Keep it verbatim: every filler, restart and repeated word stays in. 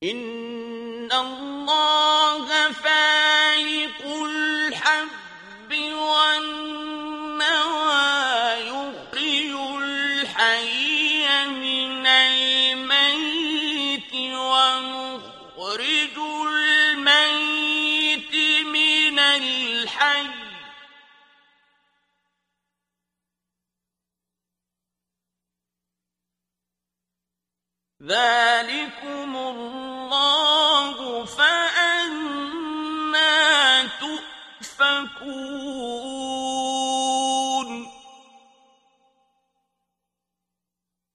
إن الله فالق الحب والنوى يخرج الحي من الميت ونخرج الميت من الحي ذلك